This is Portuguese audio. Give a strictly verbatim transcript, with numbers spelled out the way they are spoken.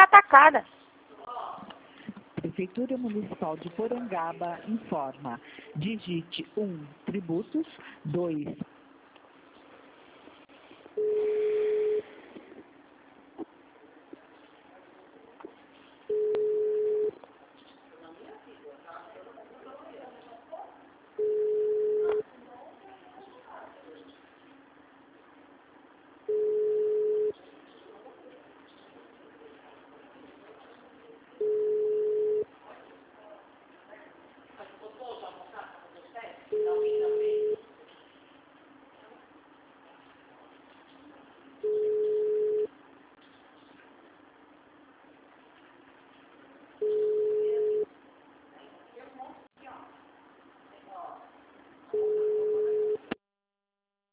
atacada. Prefeitura Municipal de Porangaba informa. Digite um, tributos, dois,